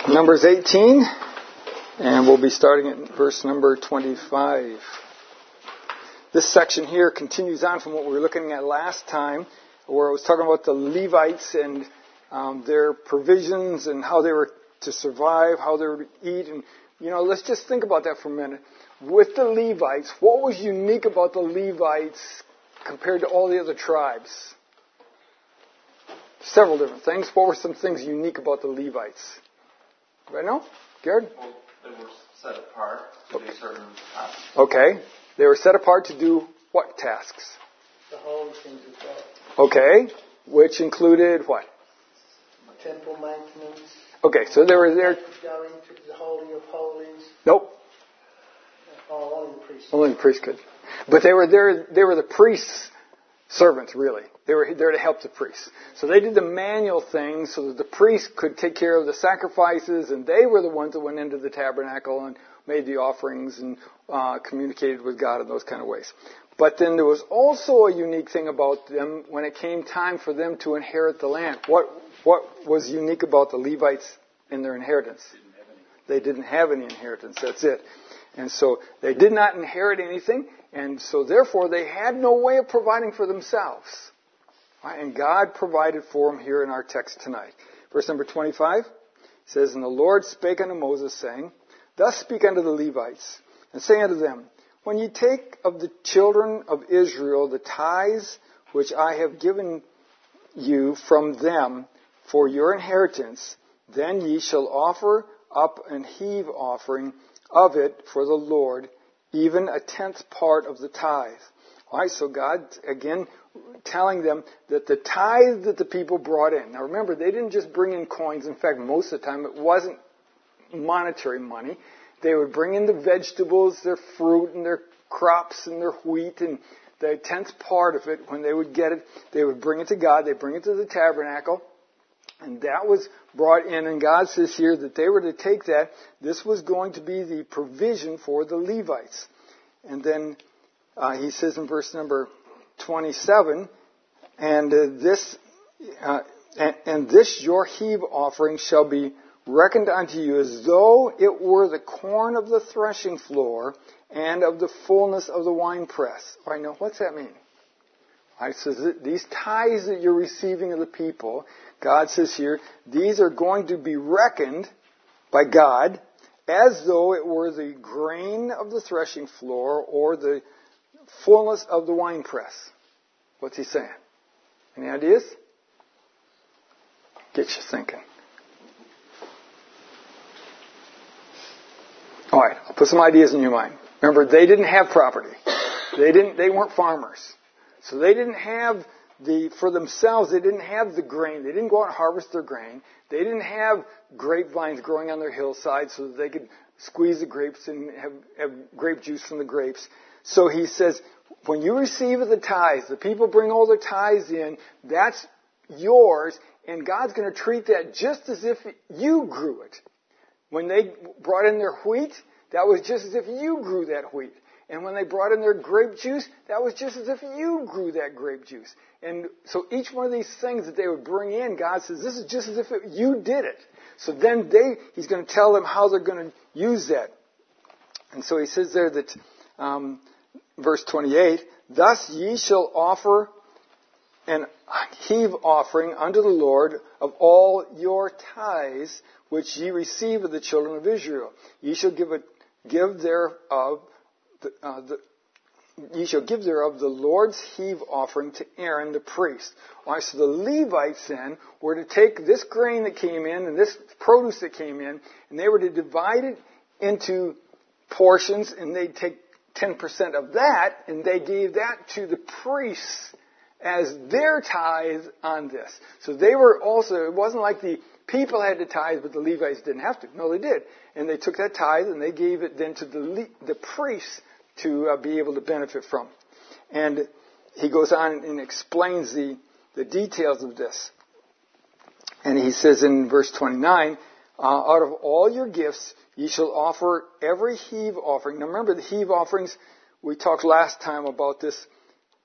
Numbers 18, and we'll be starting at verse number 25. This section here continues on from what we were looking at last time, where I was talking about the Levites and their provisions and how they were to survive, how they were to eat. And, let's just think about that for a minute. With the Levites, what was unique about the Levites compared to all the other tribes? Several different things. What were some things unique about the Levites? Right now? Garrett? Well, they were set apart to do certain tasks. Okay. They were set apart to do what tasks? The holy things of God. Okay. Which included what? Temple maintenance. Okay, so they were there. Going to the Holy of Holies. Nope. Oh, only the priests. Only the priest could. But they were there. They were the priests' servants, really. They were there to help the priests. So they did the manual things so that the priests could take care of the sacrifices, and they were the ones that went into the tabernacle and made the offerings and communicated with God in those kind of ways. But then there was also a unique thing about them when it came time for them to inherit the land. What was unique about the Levites in their inheritance? They didn't have any inheritance. That's it. And so they did not inherit anything, and so therefore they had no way of providing for themselves. Right? And God provided for them here in our text tonight. Verse number 25 says, "And the Lord spake unto Moses, saying, Thus speak unto the Levites, and say unto them, When ye take of the children of Israel the tithes which I have given you from them for your inheritance, then ye shall offer up an heave offering of it for the Lord, even a tenth part of the tithe." All right, so God, again, telling them that the tithe that the people brought in. Now remember, they didn't just bring in coins. In fact, most of the time it wasn't monetary money. They would bring in the vegetables, their fruit, and their crops, and their wheat, and the tenth part of it, when they would get it, they would bring it to God. They'd bring it to the tabernacle. And that was brought in, and God says here that they were to take that. This was going to be the provision for the Levites. And then he says in verse number 27, and this your heave offering shall be reckoned unto you as though it were the corn of the threshing floor and of the fullness of the winepress. All right, now what's that mean? All right, so these tithes that you're receiving of the people, God says here, these are going to be reckoned by God as though it were the grain of the threshing floor or the fullness of the winepress. What's he saying? Any ideas? Get you thinking. All right, I'll put some ideas in your mind. Remember, they didn't have property. They weren't farmers. So they didn't have for themselves, they didn't have the grain. They didn't go out and harvest their grain. They didn't have grapevines growing on their hillside so that they could squeeze the grapes and have grape juice from the grapes. So he says, when you receive the tithes, the people bring all their tithes in, that's yours, and God's going to treat that just as if you grew it. When they brought in their wheat, that was just as if you grew that wheat. And when they brought in their grape juice, that was just as if you grew that grape juice. And so each one of these things that they would bring in, God says, this is just as if you did it. So then he's going to tell them how they're going to use that. And so he says there that, verse 28, "Thus ye shall offer an heave offering unto the Lord of all your tithes, which ye receive of the children of Israel. Ye shall give thereof the Lord's heave offering to Aaron the priest." All right, so the Levites then were to take this grain that came in and this produce that came in, and they were to divide it into portions, and they'd take 10% of that, and they gave that to the priests as their tithe on this. So they were also, it wasn't like the people had to tithe, but the Levites didn't have to. No, they did. And they took that tithe, and they gave it then to the priests to be able to benefit from. And he goes on and explains the details of this. And he says in verse 29, "Out of all your gifts ye shall offer every heave offering." Now remember, the heave offerings, we talked last time about this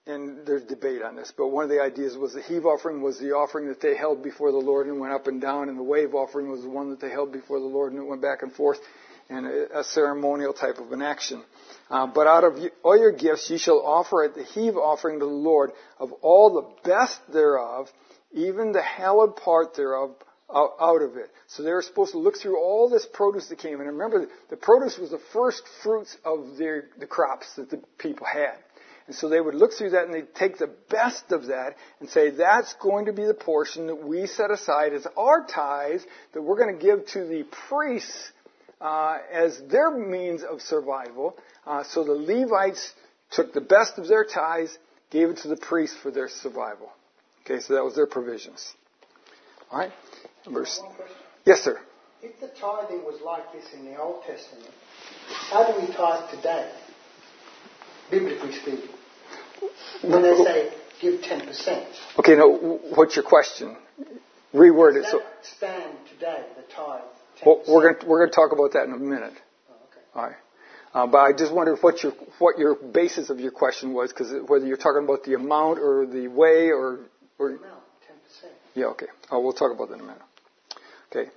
and there's debate on this, but one of the ideas was the heave offering was the offering that they held before the Lord and went up and down, and the wave offering was the one that they held before the Lord and it went back and forth, and a ceremonial type of an action. But out of all your gifts ye shall offer at the heave offering to the Lord of all the best thereof, even the hallowed part thereof, out of it. So they were supposed to look through all this produce that came in. And remember, the produce was the first fruits of the crops that the people had. And so they would look through that and they'd take the best of that and say, that's going to be the portion that we set aside as our tithes that we're going to give to the priests as their means of survival. So the Levites took the best of their tithes, gave it to the priests for their survival. Okay, so that was their provisions. All right? One question. Yes, sir. If the tithing was like this in the Old Testament, how do we tithe today, biblically speaking? When they say give 10%. Okay, now, what's your question? Reword it. Does that stand today, the tithe? 10%? Well, we're going to talk about that in a minute. Oh, okay. All right. But I just wondered what your basis of your question was, because whether you're talking about the amount or the way or The amount, 10%. Yeah, okay. Oh, we'll talk about that in a minute. Okay.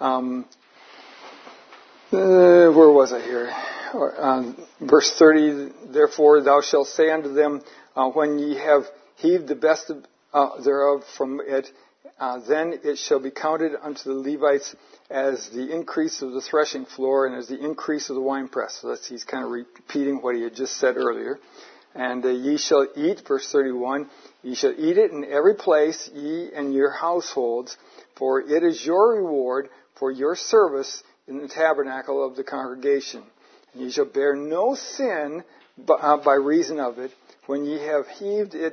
Where was I here? Verse 30, therefore thou shalt say unto them, when ye have heaved the best thereof from it, then it shall be counted unto the Levites as the increase of the threshing floor and as the increase of the winepress. So he's kind of repeating what he had just said earlier. And ye shall eat, verse 31, ye shall eat it in every place, ye and your households, for it is your reward for your service in the tabernacle of the congregation. And ye shall bear no sin by reason of it, when ye have heaved it,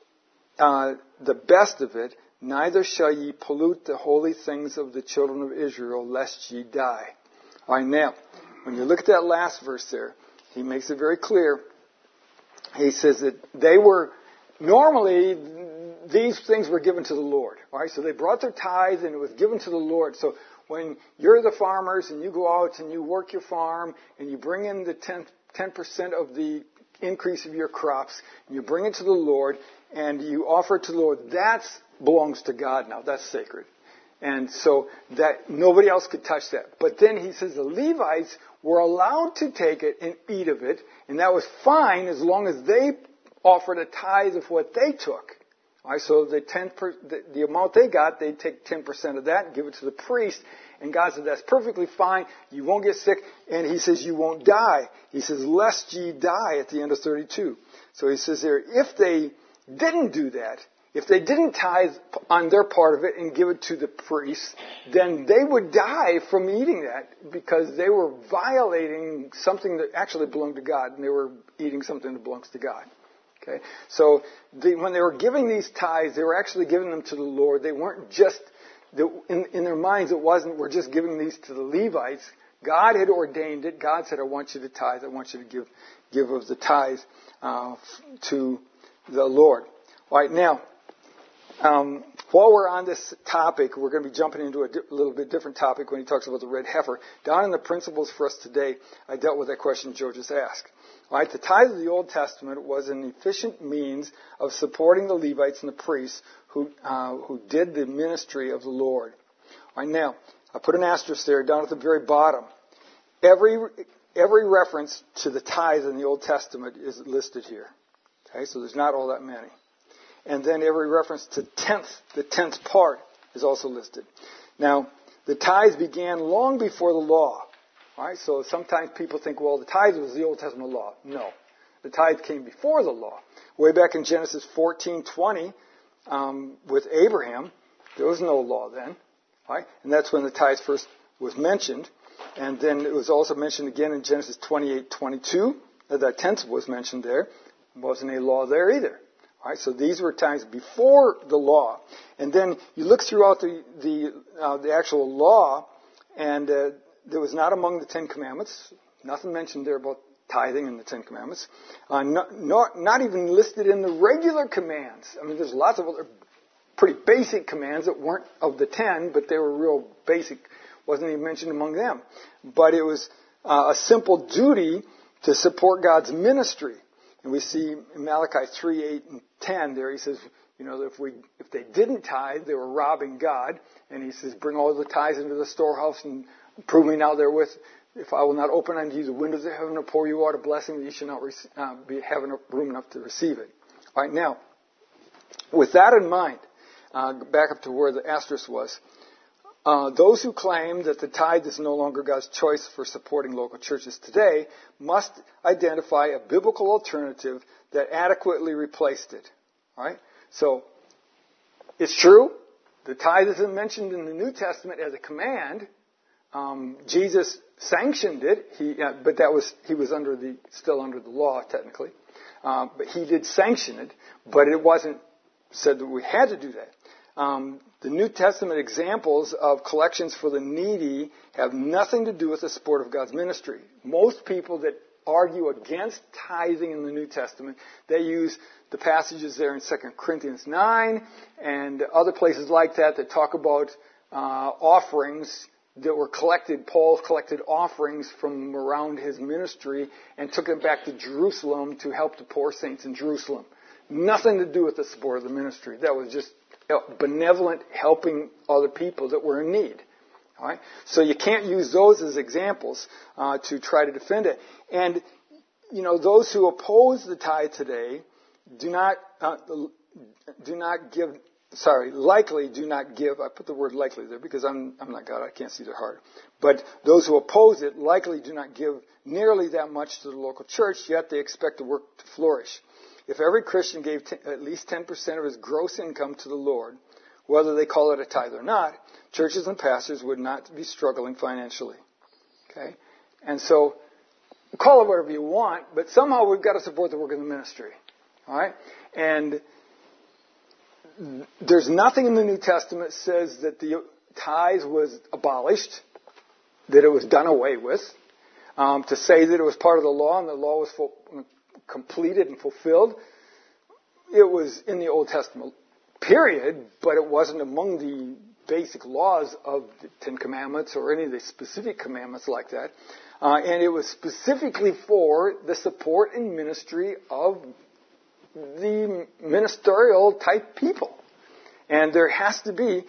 the best of it, neither shall ye pollute the holy things of the children of Israel, lest ye die. All right, now, when you look at that last verse there, he makes it very clear. He says that they were, normally, these things were given to the Lord. All right, so they brought their tithe and it was given to the Lord. So when you're the farmers and you go out and you work your farm and you bring in the 10% of the increase of your crops, and you bring it to the Lord and you offer it to the Lord, that belongs to God now. That's sacred. And so that nobody else could touch that. But then he says the Levites were allowed to take it and eat of it, and that was fine as long as they offered a tithe of what they took. All right, so the amount they got, they'd take 10% of that and give it to the priest. And God said, that's perfectly fine. You won't get sick. And he says, you won't die. He says, lest ye die at the end of 32. So he says there, if they didn't do that, if they didn't tithe on their part of it and give it to the priests, then they would die from eating that because they were violating something that actually belonged to God, and they were eating something that belongs to God. Okay, so when they were giving these tithes, they were actually giving them to the Lord. They weren't just, in their minds, it wasn't, we're just giving these to the Levites. God had ordained it. God said, I want you to tithe. I want you to give of the tithe to the Lord. All right, now, while we're on this topic, we're going to be jumping into a little bit different topic when he talks about the red heifer. Down in the principles for us today, I dealt with that question Joe just asked. All right, the tithe of the Old Testament was an efficient means of supporting the Levites and the priests who did the ministry of the Lord. All right, now, I put an asterisk there down at the very bottom. Every reference to the tithe in the Old Testament is listed here. Okay, so there's not all that many. And then every reference to the tenth part is also listed. Now, the tithe began long before the law. All right, so sometimes people think, well, the tithe was the Old Testament law. No, the tithe came before the law. Way back in Genesis 14:20, with Abraham, there was no law then. All right, and that's when the tithe first was mentioned. And then it was also mentioned again in Genesis 28:22. That tenth was mentioned there. There wasn't any law there either. All right, so these were times before the law. And then you look throughout the actual law, and there was not among the Ten Commandments. Nothing mentioned there about tithing in the Ten Commandments. Not even listed in the regular commands. I mean, there's lots of other pretty basic commands that weren't of the 10, but they were real basic. Wasn't even mentioned among them. But it was a simple duty to support God's ministry. And we see in Malachi 3, 8, and 10 there, he says, if they didn't tithe, they were robbing God. And he says, bring all the tithes into the storehouse and prove me now therewith, if I will not open unto you the windows of heaven and pour you out a blessing, that you shall not have room enough to receive it. All right, now, with that in mind, back up to where the asterisk was, those who claim that the tithe is no longer God's choice for supporting local churches today must identify a biblical alternative that adequately replaced it. All right? So, it's true, the tithe isn't mentioned in the New Testament as a command. Jesus sanctioned it, but he was still under the law technically. But he did sanction it, but it wasn't said that we had to do that. The New Testament examples of collections for the needy have nothing to do with the support of God's ministry. Most people that argue against tithing in the New Testament, they use the passages there in 2 Corinthians 9 and other places like that talk about offerings that were collected. Paul collected offerings from around his ministry and took them back to Jerusalem to help the poor saints in Jerusalem. Nothing to do with the support of the ministry. That was just benevolent helping other people that were in need. All right? So you can't use those as examples to try to defend it. And, those who oppose the tithe today likely do not give, I put the word likely there because I'm not God, I can't see their heart. But those who oppose it likely do not give nearly that much to the local church, yet they expect the work to flourish. If every Christian gave at least 10% of his gross income to the Lord, whether they call it a tithe or not, churches and pastors would not be struggling financially. Okay? And so, call it whatever you want, but somehow we've got to support the work of the ministry. All right? And there's nothing in the New Testament that says that the tithe was abolished, that it was done away with. To say that it was part of the law and the law was completed and fulfilled, it was in the Old Testament period, but it wasn't among the basic laws of the Ten Commandments or any of the specific commandments like that. And it was specifically for the support and ministry of the ministerial type people. And there has to be,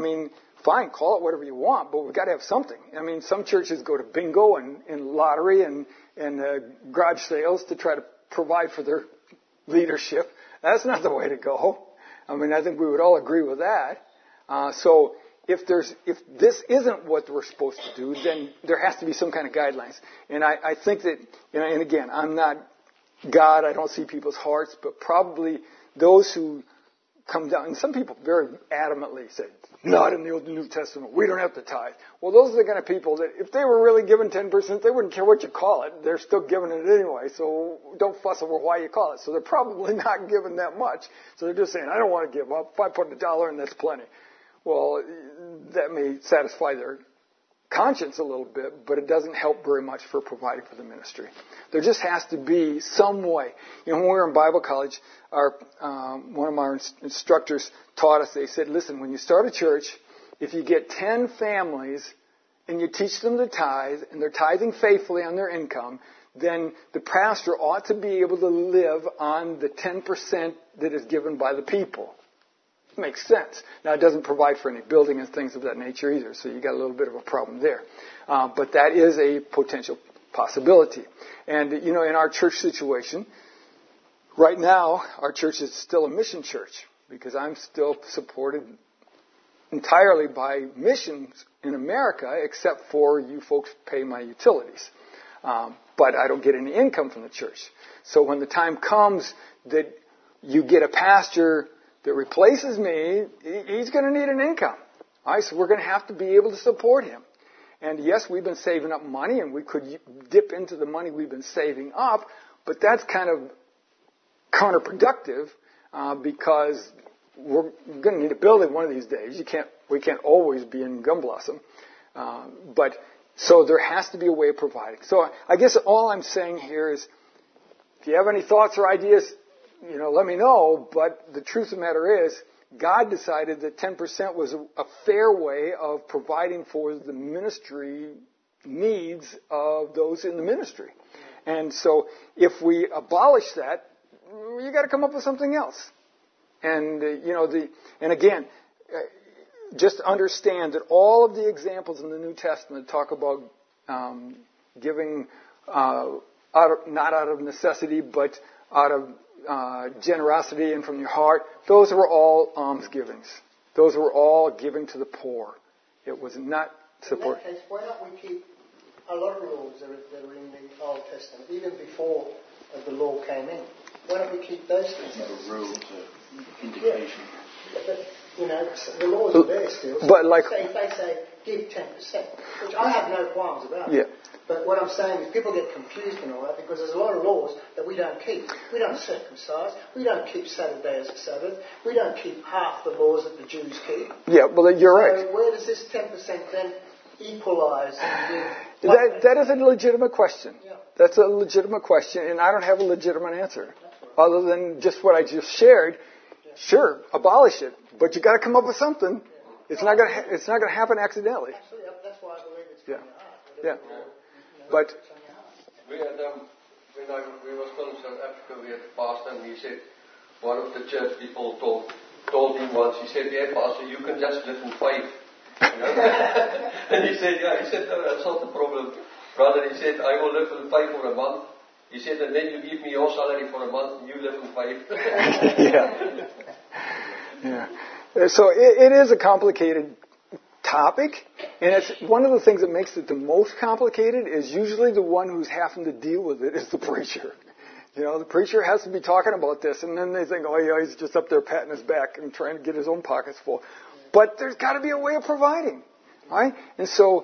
fine, call it whatever you want, but we've got to have something. Some churches go to bingo and lottery and garage sales to try to provide for their leadership. That's not the way to go. I think we would all agree with that. So if this isn't what we're supposed to do, then there has to be some kind of guidelines. And I think that, and again, I'm not God, I don't see people's hearts, but probably those who come down, and some people very adamantly say, not in the Old and New Testament, we don't have to tithe. Well, those are the kind of people that if they were really giving 10%, they wouldn't care what you call it. They're still giving it anyway, so don't fuss over why you call it. So they're probably not giving that much. So they're just saying, I don't want to give up. If I put $1 and that's plenty. Well, that may satisfy their conscience a little bit, but it doesn't help very much for providing for the ministry. There just has to be some way. When we were in Bible college, one of our instructors taught us, they said, listen, when you start a church, if you get 10 families and you teach them to tithe, and they're tithing faithfully on their income, then the pastor ought to be able to live on the 10% that is given by the people. Makes sense. Now, it doesn't provide for any building and things of that nature either, so you got a little bit of a problem there. But that is a potential possibility. And, in our church situation, right now, our church is still a mission church because I'm still supported entirely by missions in America, except for you folks pay my utilities. But I don't get any income from the church. So when the time comes that you get a pastor that replaces me, he's going to need an income. All right, so we're going to have to be able to support him. And yes, we've been saving up money, and we could dip into the money we've been saving up, but that's kind of counterproductive because we're going to need a building one of these days. We can't always be in Gum Blossom. But so there has to be a way of providing. So I guess all I'm saying here is, if you have any thoughts or ideas, let me know. But the truth of the matter is, God decided that 10% was a fair way of providing for the ministry needs of those in the ministry. And so if we abolish that, you got to come up with something else. And, and again, just understand that all of the examples in the New Testament talk about giving not out of necessity, but out of generosity and from your heart. Those were all almsgivings. Those were all giving to the poor. It was not support. In that case, why don't we keep a lot of rules that are in the Old Testament, even before the law came in? Why don't we keep those things? A rule to indication. Yeah. But, the laws are there still. So but if they say give 10%, which I have no qualms about. Yeah. But what I'm saying is people get confused and all that because there's a lot of laws that we don't keep. We don't circumcise. We don't keep Saturday as a Sabbath. We don't keep half the laws that the Jews keep. Yeah, well, you're right. So where does this 10% then equalise with? That is a legitimate question. Yeah. That's a legitimate question, and I don't have a legitimate answer. Other than just what I just shared. Sure, abolish it, but you got to come up with something. It's not going to happen accidentally. Absolutely, that's why I believe it's from Yeah. your heart. But we had when we was still in South Africa, we had a pastor, and he said one of the church people told him once. He said, "Yeah, pastor, you can just live in faith." And he said, "Yeah." He said, "No, that's not the problem, brother." He said, "I will live in faith for a month." He said, "And then you give me your salary for a month, and you live in faith." Yeah. So it is a complicated topic, and it's one of the things that makes it the most complicated is usually the one who's having to deal with it is the preacher. The preacher has to be talking about this, and then they think, oh yeah, he's just up there patting his back and trying to get his own pockets full. But there's got to be a way of providing, right? And so,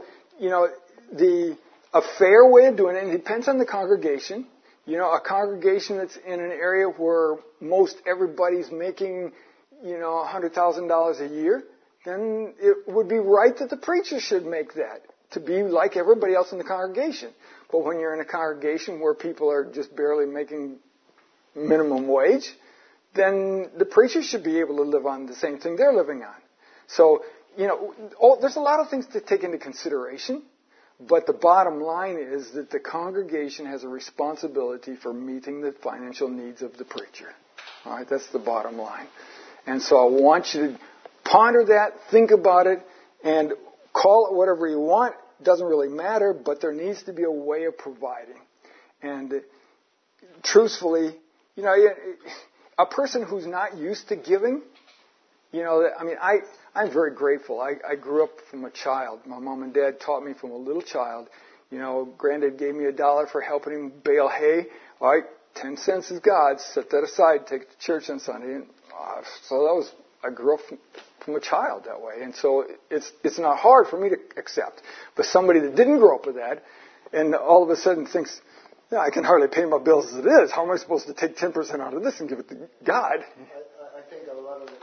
a fair way of doing it, and it depends on the congregation. A congregation that's in an area where most everybody's making, $100,000 a year, then it would be right that the preacher should make that to be like everybody else in the congregation. But when you're in a congregation where people are just barely making minimum wage, then the preacher should be able to live on the same thing they're living on. So, there's a lot of things to take into consideration, but the bottom line is that the congregation has a responsibility for meeting the financial needs of the preacher. All right, that's the bottom line. And so I want you to ponder that, think about it, and call it whatever you want. It doesn't really matter, but there needs to be a way of providing. And truthfully, a person who's not used to giving, I'm very grateful. I grew up from a child. My mom and dad taught me from a little child. Granddad gave me $1 for helping him bale hay. All right, 10 cents is God's. Set that aside. Take it to church on Sunday. And, I grew up from a child that way. And so it's not hard for me to accept. But somebody that didn't grow up with that and all of a sudden thinks, I can hardly pay my bills as it is. How am I supposed to take 10% out of this and give it to God? I think a lot of that,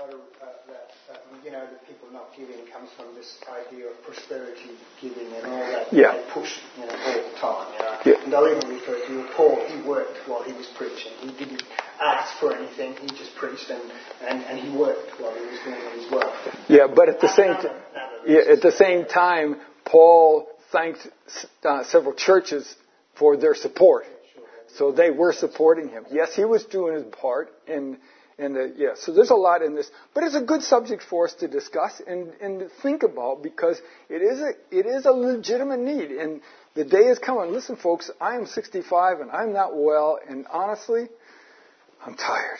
the people not giving comes from this idea of prosperity giving and all that they push, all the time, Yeah. And they'll even refer to Paul. He worked while he was preaching. He didn't ask for anything. He just preached and he worked while he was doing it as well. Yeah, but at the same time, Paul thanked several churches for their support. So they were supporting him. Yes, he was doing his part, so there's a lot in this. But it's a good subject for us to discuss and to think about because it is a legitimate need. And the day is coming. Listen, folks, I am 65 and I'm not well. And honestly, I'm tired.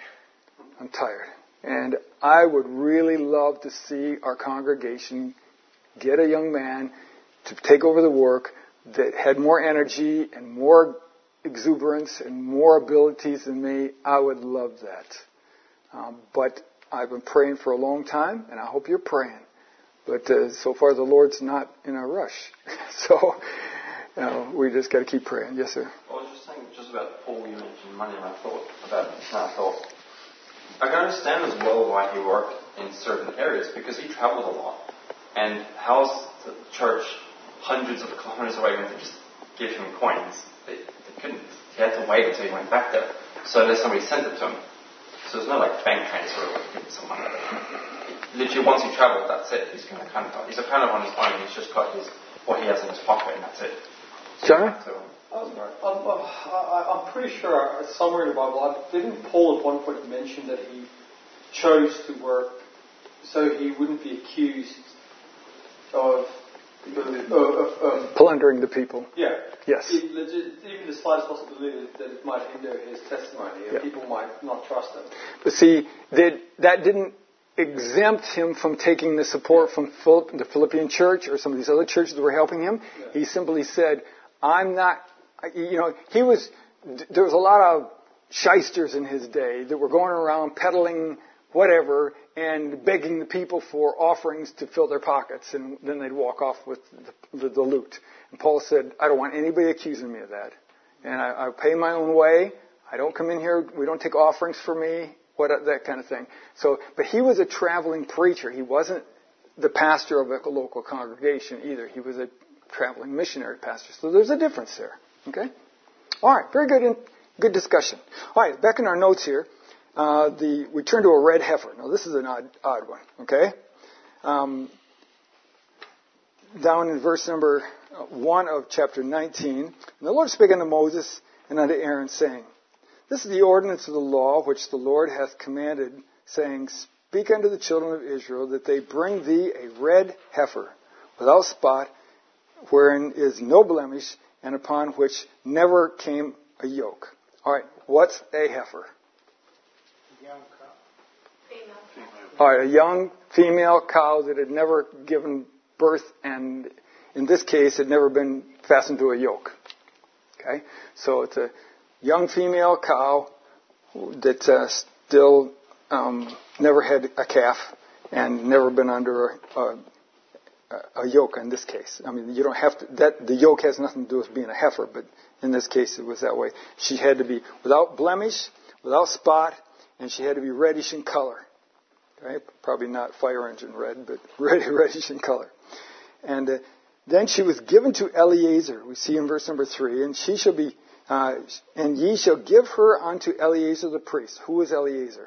And I would really love to see our congregation get a young man to take over the work that had more energy and more exuberance and more abilities than me. I would love that. But I've been praying for a long time, and I hope you're praying. But so far, the Lord's not in a rush. So we just got to keep praying. Yes, sir. I was just saying, just about Paul, you mentioned money, and I thought, I can understand as well why he worked in certain areas, because he traveled a lot. And how's the church hundreds of kilometers away going to just give him coins? They couldn't. He had to wait until he went back there. So unless somebody sent it to him. So there's no bank transfer or giving someone like that. Literally, once he travelled, that's it. He's he's kind of on his own. He's just got what he has in his pocket, and that's it. So Sorry? I'm pretty sure somewhere in the Bible, didn't Paul at one point mention that he chose to work so he wouldn't be accused of plundering the people? Yeah. Yes. Even the slightest possibility that it might hinder his testimony, and people might not trust him. But see, that didn't exempt him from taking the support from the Philippian church or some of these other churches that were helping him. Yeah. He simply said, I'm not, there was a lot of shysters in his day that were going around peddling whatever and begging the people for offerings to fill their pockets, and then they'd walk off with the loot. And Paul said, I don't want anybody accusing me of that. And I pay my own way. I don't come in here. We don't take offerings for me. That kind of thing. So, but he was a traveling preacher. He wasn't the pastor of a local congregation either. He was a traveling missionary pastor. So there's a difference there. Okay? All right. Very good. Good discussion. All right. Back in our notes here, we turn to a red heifer. Now this is an odd one. Okay? Down in verse number 1 of chapter 19, and the Lord spake unto Moses and unto Aaron, saying, This is the ordinance of the law which the Lord hath commanded, saying, Speak unto the children of Israel that they bring thee a red heifer, without spot, wherein is no blemish, and upon which never came a yoke. All right, what's a heifer? A young cow. Female. All right, a young female cow that had never given birth, and in this case, had never been fastened to a yoke. Okay, so it's a young female cow that still never had a calf and never been under a yoke in this case. I mean, you don't have to, the yoke has nothing to do with being a heifer, but in this case it was that way. She had to be without blemish, without spot, and she had to be reddish in color. Okay? Probably not fire engine red, but reddish in color. And then she was given to Eleazar. We see in verse number 3, and she shall be and ye shall give her unto Eleazar the priest. Who is Eleazar?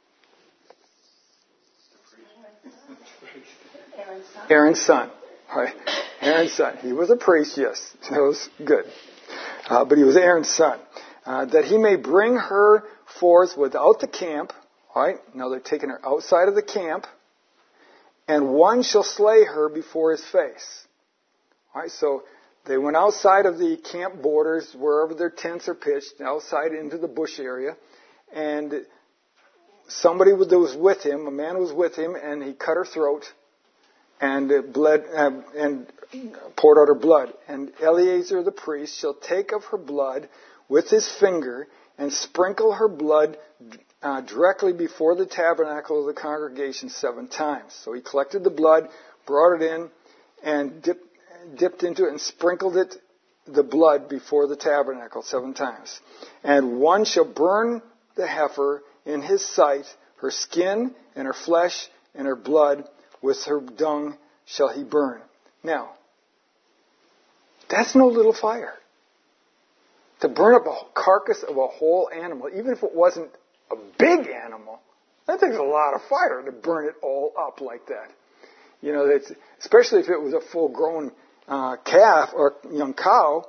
Aaron's son. Right. Aaron's son. He was a priest, yes. That was good. But he was Aaron's son. That he may bring her forth without the camp. Right. Now they're taking her outside of the camp. And one shall slay her before his face. All right. So they went outside of the camp borders, wherever their tents are pitched, outside into the bush area. And somebody that was with him, a man was with him, and he cut her throat and bled and poured out her blood. And Eleazar the priest shall take of her blood with his finger and sprinkle her blood directly before the tabernacle of the congregation 7 times. So he collected the blood, brought it in, and dipped into it and sprinkled the blood before the tabernacle 7 times. And one shall burn the heifer in his sight, her skin and her flesh and her blood with her dung shall he burn. Now, that's no little fire. To burn up a carcass of a whole animal, even if it wasn't a big animal, that takes a lot of fire to burn it all up like that. You know, especially if it was a full-grown calf or young cow,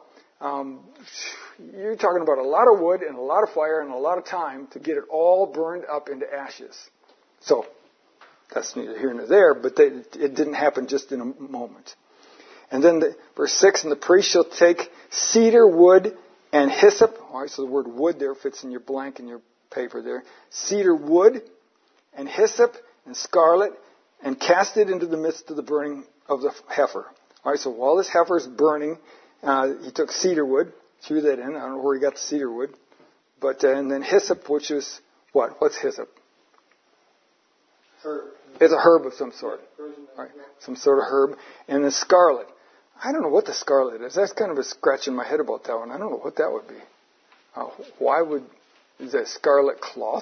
you're talking about a lot of wood and a lot of fire and a lot of time to get it all burned up into ashes. So, that's neither here nor there, but it didn't happen just in a moment. And then verse 6, and the priest shall take cedar wood and hyssop. All right, so the word wood there fits in your blank in your paper there. Cedar wood and hyssop and scarlet, and cast it into the midst of the burning of the heifer. All right, so while this heifer is burning, he took cedar wood, threw that in. I don't know where he got the cedar wood. But, and then hyssop, which is what? What's hyssop? Herb. It's a herb of some sort. Right? Some sort of herb. And then scarlet. I don't know what the scarlet is. That's kind of a scratch in my head about that one. I don't know what that would be. Is it scarlet cloth?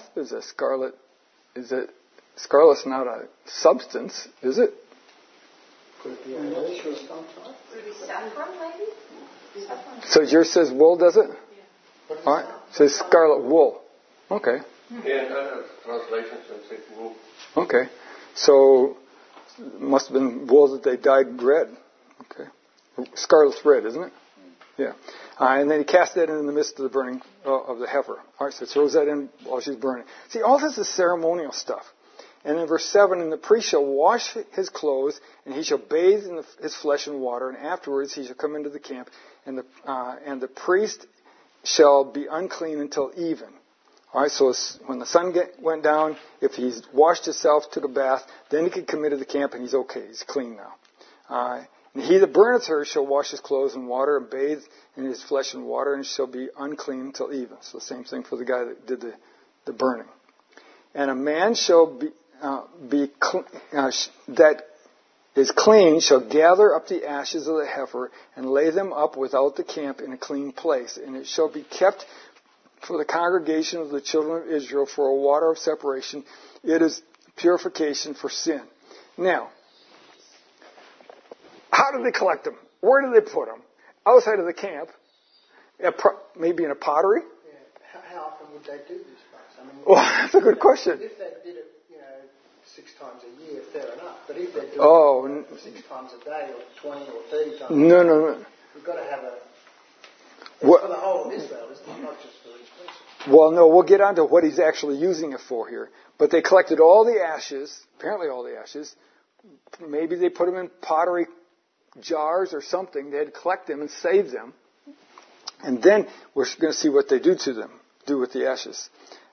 Scarlet's not a substance, is it? Could it be a rose or something? Would it be saffron, maybe? Saffron. So yours says wool, does it? Yeah. All right. It says scarlet wool. Okay. Yeah, translations and say wool. Okay. So it must have been wool that they dyed red. Okay. Scarlet's red, isn't it? Yeah. And then he cast that in the midst of the burning of the heifer. All right, so he throws that in while she's burning. See, all this is ceremonial stuff. And in verse 7, and the priest shall wash his clothes, and he shall bathe in his flesh in water, and afterwards he shall come into the camp, and the priest shall be unclean until even. All right, so when the sun went down, if he's washed himself, took a bath, then he can come into the camp, and he's okay. He's clean now. And he that burneth her shall wash his clothes in water, and bathe in his flesh in water, and shall be unclean until even. So the same thing for the guy that did the burning. And a man shall that is clean shall gather up the ashes of the heifer and lay them up without the camp in a clean place. And it shall be kept for the congregation of the children of Israel for a water of separation. It is purification for sin. Now, how do they collect them? Where do they put them? Outside of the camp? Maybe in a pottery? Yeah. How often would they do this, folks? I mean, well, that's a good question. If they did it, 6 times a year, fair enough. But if they're doing it 6 times a day, or 20 or 30 times no. We've got to have for the whole of Israel, isn't it? Not just for each person. Well, no, we'll get on to what he's actually using it for here. But they collected all the ashes, apparently all the ashes. Maybe they put them in pottery jars or something. They had to collect them and save them. And then we're going to see what they do with the ashes.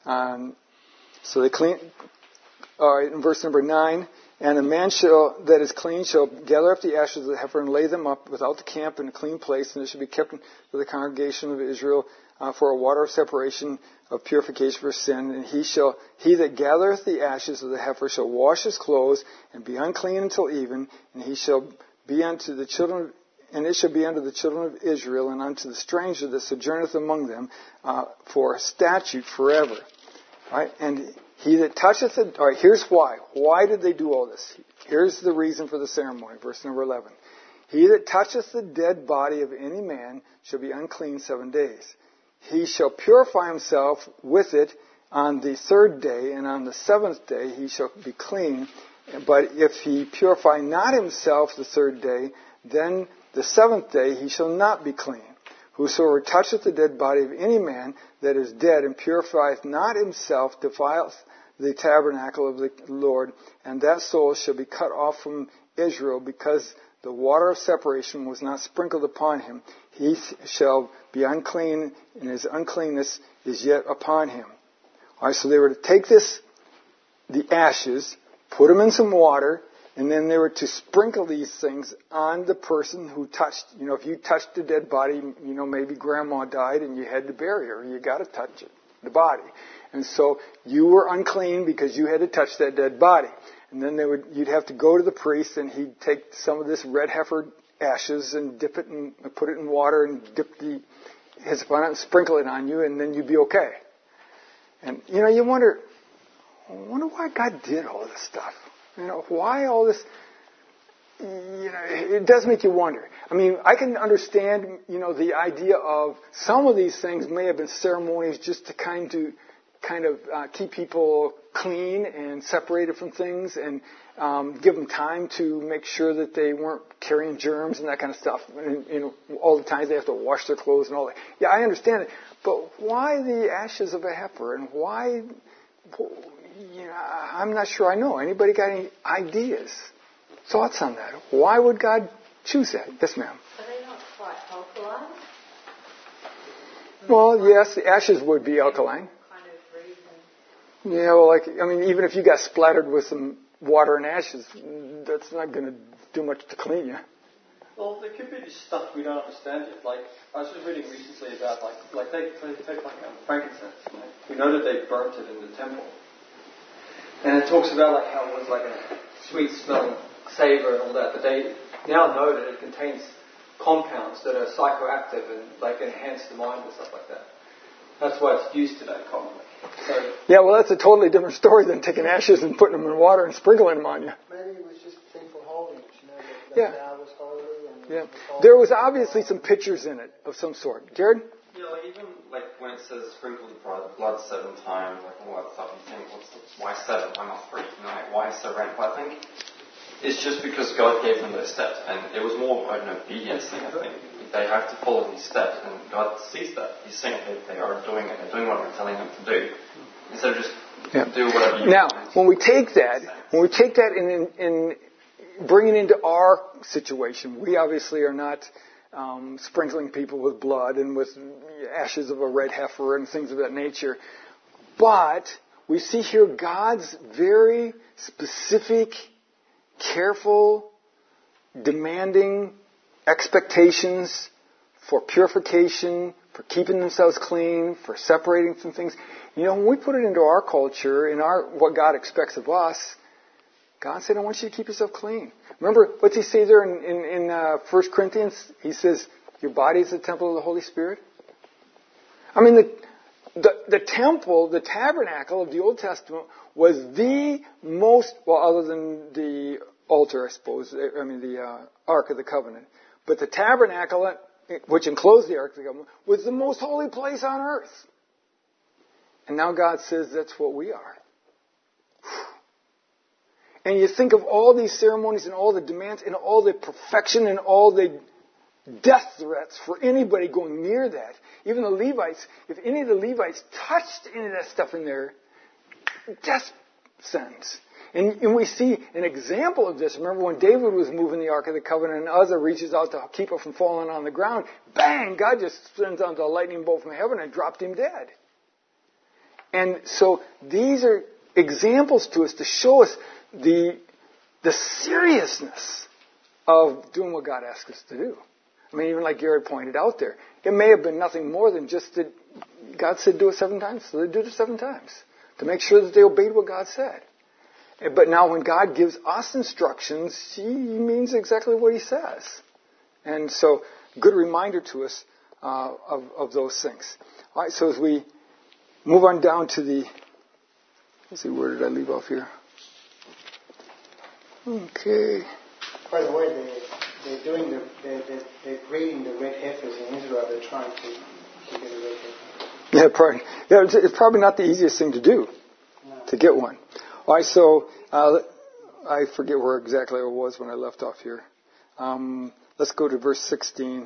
So they clean. All right, in verse number 9, and a man that is clean shall gather up the ashes of the heifer and lay them up without the camp in a clean place, and it shall be kept for the congregation of Israel for a water of separation of purification for sin. And he that gathereth the ashes of the heifer shall wash his clothes and be unclean until even, and he shall be unto the children. And it shall be unto the children of Israel and unto the stranger that sojourneth among them for a statute forever. All right, and he that toucheth it, all right, here's why. Why did they do all this? Here's the reason for the ceremony, verse number 11. He that toucheth the dead body of any man shall be unclean 7 days. He shall purify himself with it on the 3rd day, and on the 7th day he shall be clean. But if he purify not himself the 3rd day, then the 7th day he shall not be clean. Whosoever toucheth the dead body of any man that is dead and purifieth not himself defileth the tabernacle of the Lord, and that soul shall be cut off from Israel, because the water of separation was not sprinkled upon him. He shall be unclean, and his uncleanness is yet upon him. All right, so they were to take the ashes, put them in some water, and then they were to sprinkle these things on the person who touched. If you touched a dead body, maybe grandma died and you had to bury her, you got to touch the body. And so you were unclean because you had to touch that dead body. And then you'd have to go to the priest, and he'd take some of this red heifer ashes and dip it and put it in water and dip his upon it and sprinkle it on you, and then you'd be okay. And you wonder why God did all this stuff. Why all this? It does make you wonder. I mean, I can understand, the idea of some of these things may have been ceremonies just to kind of keep people clean and separated from things, and give them time to make sure that they weren't carrying germs and that kind of stuff. And, all the times they have to wash their clothes and all that. Yeah, I understand it. But why the ashes of a heifer, and why? I'm not sure I know. Anybody got any ideas, thoughts on that? Why would God choose that? Yes, ma'am. Are they not quite alkaline? Well, yes, the ashes would be alkaline. Kind of reason. Yeah, well, even if you got splattered with some water and ashes, that's not going to do much to clean you. Well, there could be just stuff we don't understand yet. Like, I was just reading recently about, they take frankincense. We know that they burnt it in the temple. And it talks about how it was a sweet-smelling savor and all that. But they now know that it contains compounds that are psychoactive and enhance the mind and stuff like that. That's why it's used today commonly. So, yeah, well, that's a totally different story than taking ashes and putting them in water and sprinkling them on you. Maybe it was just people holding it. Yeah. That was holy. And Yeah. There was obviously some pictures in it of some sort. Jared? Yeah, even when it says sprinkle the blood 7 times, all that stuff, you think, why 7? Why not 3? Why so random? But I think it's just because God gave them those steps, and it was more of an obedience thing, I think. they have to follow these steps, and God sees that. He's saying that they are doing it. They're doing what we're telling them to do. Instead of just do whatever you Now, want. when we take that and bring it into our situation, we obviously are not sprinkling people with blood and with ashes of a red heifer and things of that nature. But we see here God's very specific, careful, demanding expectations for purification, for keeping themselves clean, for separating from things. You know, when we put it into our culture, in what God expects of us, God said, I want you to keep yourself clean. Remember, what's he say there in 1 Corinthians? He says, your body is the temple of the Holy Spirit. I mean, the temple, the tabernacle of the Old Testament was the most, well, other than the altar, I suppose, the Ark of the Covenant. But the tabernacle, which enclosed the Ark of the Covenant, was the most holy place on earth. And now God says that's what we are. And you think of all these ceremonies and all the demands and all the perfection and all the death threats for anybody going near that. Even the Levites, if any of the Levites touched any of that stuff in there, death sentence. And we see an example of this. Remember when David was moving the Ark of the Covenant and Uzzah reaches out to keep it from falling on the ground, bang, God just sends out a lightning bolt from heaven and dropped him dead. And so these are examples to us to show us the seriousness of doing what God asks us to do. I mean, even like Garrett pointed out there, it may have been nothing more than just that God said do it 7 times, so they did it 7 times to make sure that they obeyed what God said. But now when God gives us instructions, he means exactly what he says. And so, good reminder to us of those things. All right, so as we move on down to let's see, where did I leave off here? Okay. By the way, they're breeding the red heifers in Israel. They're trying to get a red heifer. Yeah, probably. Yeah, it's probably not the easiest thing to do, to get one. All right, so I forget where exactly I was when I left off here. Let's go to verse 16.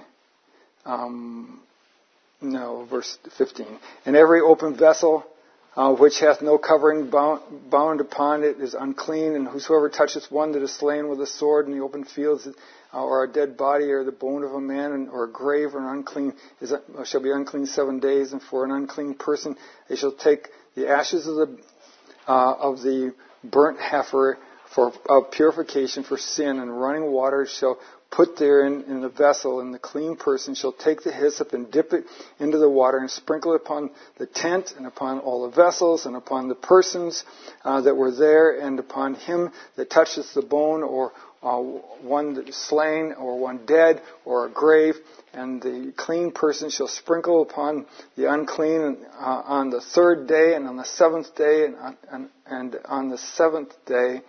Verse 15. And every open vessel which hath no covering bound upon it is unclean, and whosoever toucheth one that is slain with a sword in the open fields, or a dead body, or the bone of a man, or a grave, or an unclean, shall be unclean 7 days. And for an unclean person, they shall take the ashes of the burnt heifer of purification for sin, and running water shall put therein in the vessel, and the clean person shall take the hyssop and dip it into the water and sprinkle it upon the tent and upon all the vessels and upon the persons that were there, and upon him that toucheth the bone, or one that is slain, or one dead, or a grave. And the clean person shall sprinkle upon the unclean on the 3rd day, and on the 7th day, and on the 7th day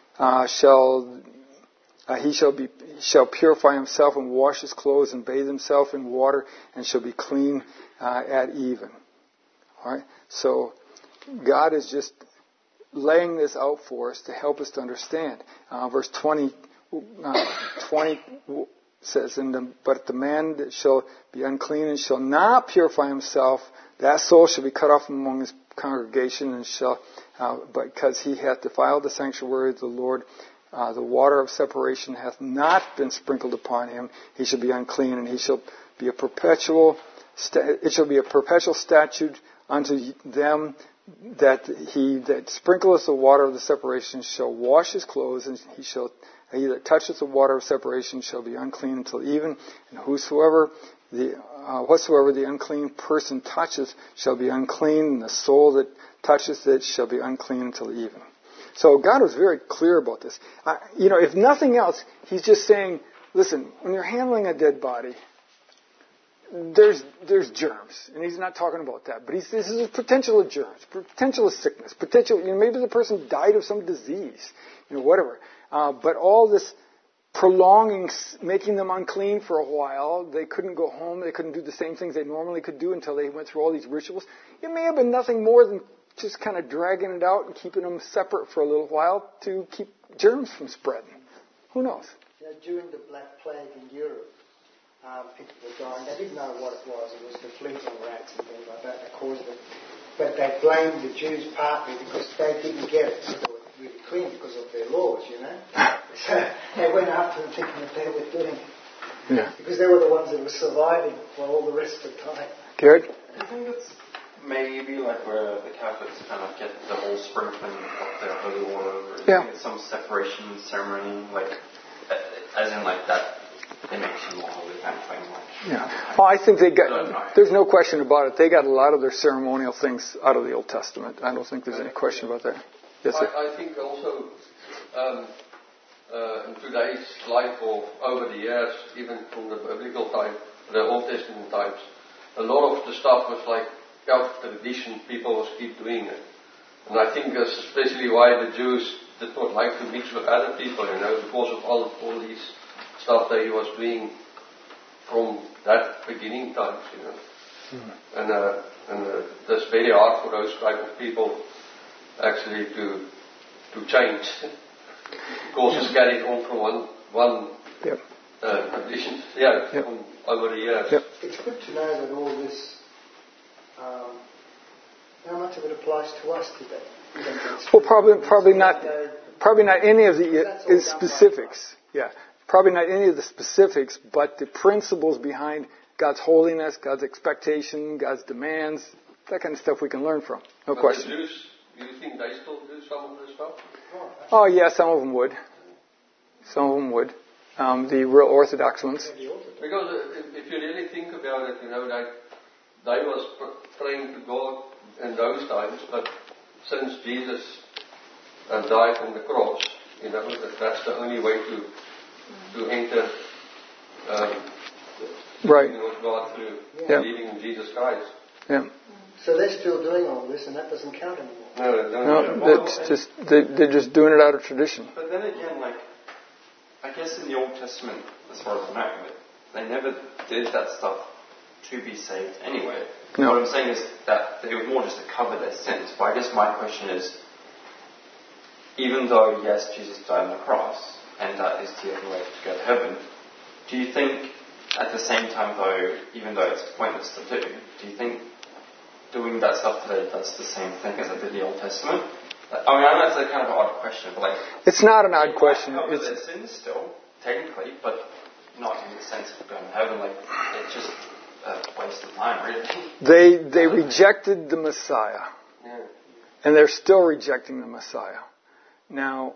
he shall purify himself and wash his clothes and bathe himself in water, and shall be clean at even. All right. So God is just laying this out for us to help us to understand. Verse 20 says, but the man that shall be unclean and shall not purify himself, that soul shall be cut off from among his congregation, and because he hath defiled the sanctuary of the Lord, the water of separation hath not been sprinkled upon him. He shall be unclean, and it shall be a perpetual statute unto them, that he that sprinkleth the water of the separation shall wash his clothes, and he that toucheth the water of separation shall be unclean until even, and whatsoever the unclean person toucheth shall be unclean, and the soul that toucheth it shall be unclean until even. So God was very clear about this. If nothing else, he's just saying, listen, when you're handling a dead body, there's germs, and he's not talking about that. But this is a potential of germs, potential of sickness, maybe the person died of some disease, whatever. But all this prolonging, making them unclean for a while, they couldn't go home, they couldn't do the same things they normally could do until they went through all these rituals. It may have been nothing more than just kind of dragging it out and keeping them separate for a little while to keep germs from spreading. Who knows? During the Black Plague in Europe, people were dying. They didn't know what it was. It was the fleeting rats and things like that that caused it. But they blamed the Jews partly because they didn't get it. So they were really clean because of their laws, you know. So they went after them thinking that they were doing it. Yeah. Because they were the ones that were surviving while all the rest of the time. Garrett? I think it's maybe like where the Catholics kind of get the whole sprinkling of their holy water. Or Yeah. it's some separation ceremony, like as in like that. It makes you more holy kind of thing. Like, Yeah. Oh, I think they got, there's no question about it. They got a lot of their ceremonial things out of the Old Testament. I don't think there's any question about that. Yes, sir. I think also in today's life or over the years, even from the biblical time, the Old Testament times, a lot of the stuff was like out of tradition, people was keep doing it. And I think that's especially why the Jews did not like to mix with other people, you know, because of all these stuff that he was doing from that beginning times, you know. Mm-hmm. And that's very hard for those type of people actually to change. Because it's carried on from one tradition, from over the years. Yep. It's good to know that all this, how much of it applies to us today? Well, probably not any of the specifics. Yeah. Probably not any of the specifics, but the principles behind God's holiness, God's expectation, God's demands, that kind of stuff we can learn from. No question. The Jews, do you think they still do some of this stuff? Oh, yeah, some of them would. Some of them would. The real Orthodox ones. Because if you really think about it, you know, they was praying to God in those times, but since Jesus died on the cross, you know, that's the only way to enter right. with God through believing in Jesus Christ. Yeah. So they're still doing all this, and that doesn't count anymore. No, that's just they're just doing it out of tradition. But then again, like I guess in the Old Testament, as far as I know, they never did that stuff to be saved anyway. No. What I'm saying is that it was more just to cover their sins. But I guess my question is, even though yes, Jesus died on the cross, and that is the only way to go to heaven, do you think at the same time though, even though it's pointless to do you think doing that stuff today does the same thing as it did in the Old Testament? I mean, I know it's a kind of an odd question, but like... It's not an odd question. It's their sins still, technically, but not in the sense of going to heaven. Like, it's just a waste of time, really. They rejected the Messiah. Yeah. And they're still rejecting the Messiah. Now,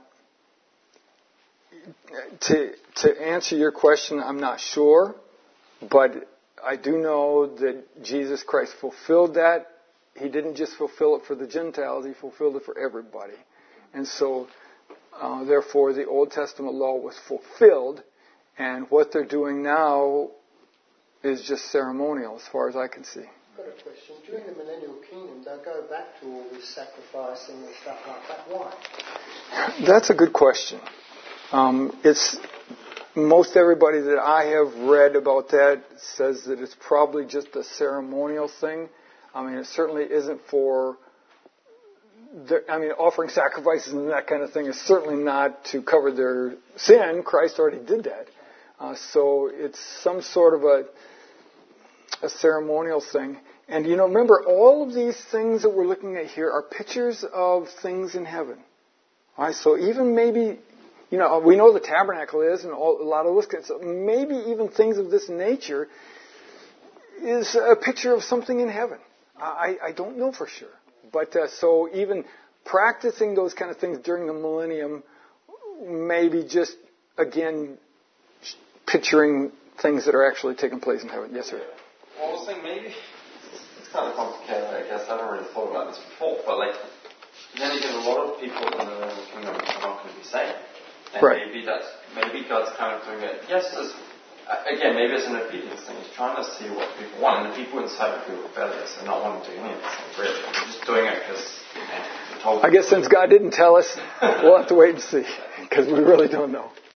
to answer your question, I'm not sure, but I do know that Jesus Christ fulfilled that. He didn't just fulfill it for the Gentiles, he fulfilled it for everybody. And so, therefore, the Old Testament law was fulfilled, and what they're doing now is just ceremonial, as far as I can see. I've got a question. During the Millennial Kingdom, they'll go back to all this sacrificing and stuff like that. Why? That's a good question. It's most everybody that I have read about that says that it's probably just a ceremonial thing. I mean, it certainly isn't for... offering sacrifices and that kind of thing is certainly not to cover their sin. Christ already did that. So it's some sort of a ceremonial thing. And, remember, all of these things that we're looking at here are pictures of things in heaven. All right, so even maybe, we know the tabernacle is and a lot of those. So maybe even things of this nature is a picture of something in heaven. I don't know for sure. But so even practicing those kind of things during the millennium may be just, again, picturing things that are actually taking place in heaven. Yes, sir? Well, I was saying maybe it's kind of complicated, I guess. I haven't really thought about this before. But, then again, a lot of people in the millennial kingdom are not going to be saved. And right. maybe God's kind of doing it. Yes, again, maybe it's an obedience thing. He's trying to see what people want. And the people inside are rebellious and not wanting to do any of this thing, really. They're just doing it because they're told. I guess since God didn't tell us, we'll have to wait and see. Because we really don't know.